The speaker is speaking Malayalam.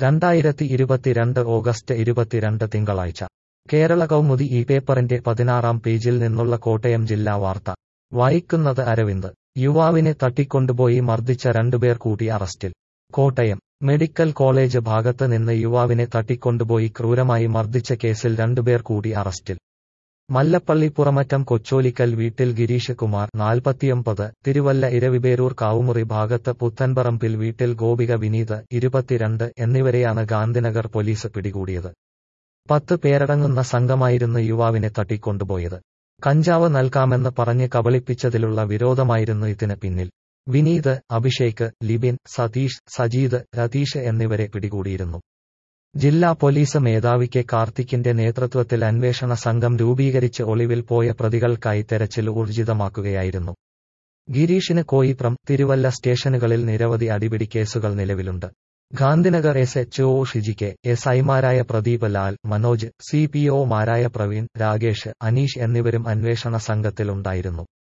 2022 ഓഗസ്റ്റ് 22 തിങ്കളാഴ്ച കേരള കൗമുദി ഈ പേപ്പറിന്റെ 16-ാം പേജിൽ നിന്നുള്ള കോട്ടയം ജില്ലാ വാർത്ത വായിക്കുന്നത് അരവിന്ദ്. യുവാവിനെ തട്ടിക്കൊണ്ടുപോയി മർദ്ദിച്ച 2 പേർ കൂടി അറസ്റ്റിൽ. കോട്ടയം മെഡിക്കൽ കോളേജ് ഭാഗത്ത് നിന്ന് യുവാവിനെ തട്ടിക്കൊണ്ടുപോയി ക്രൂരമായി മർദ്ദിച്ച കേസിൽ 2 പേർ കൂടി അറസ്റ്റിൽ. മല്ലപ്പള്ളി പുറമറ്റം കൊച്ചോലിക്കൽ വീട്ടിൽ ഗിരീഷ് കുമാർ 49, തിരുവല്ല ഇരവിപേരൂർ കാവുമുറി ഭാഗത്ത് പുത്തൻപറമ്പിൽ വീട്ടിൽ ഗോപിക വിനീത് 22 എന്നിവരെയാണ് ഗാന്ധിനഗർ പോലീസ് പിടികൂടിയത്. 10 പേരടങ്ങുന്ന സംഘമായിരുന്നു യുവാവിനെ തട്ടിക്കൊണ്ടുപോയത്. കഞ്ചാവ് നൽകാമെന്ന് പറഞ്ഞ് കബളിപ്പിച്ചതിലുള്ള വിരോധമായിരുന്നു ഇതിന് പിന്നിൽ. വിനീത്, അഭിഷേക്, ലിബിൻ, സതീഷ്, സജീദ്, രതീഷ് എന്നിവരെ പിടികൂടിയിരുന്നു. ജില്ലാ പോലീസ് മേധാവി കെ കാർത്തിക്കിന്റെ നേതൃത്വത്തിൽ അന്വേഷണ സംഘം രൂപീകരിച്ച് ഒളിവിൽ പോയ പ്രതികൾക്കായി തെരച്ചിൽ ഊർജിതമാക്കുകയായിരുന്നു. ഗിരീഷിന് കോയിപ്രം, തിരുവല്ല സ്റ്റേഷനുകളിൽ നിരവധി അടിപിടി കേസുകൾ നിലവിലുണ്ട്. ഗാന്ധിനഗർ SHO ഷിജി കെ, SIമാരായ പ്രദീപ് ലാൽ, മനോജ്, CPO മാരായ പ്രവീൺ, രാകേഷ്, അനീഷ് എന്നിവരും അന്വേഷണ സംഘത്തിലുണ്ടായിരുന്നു.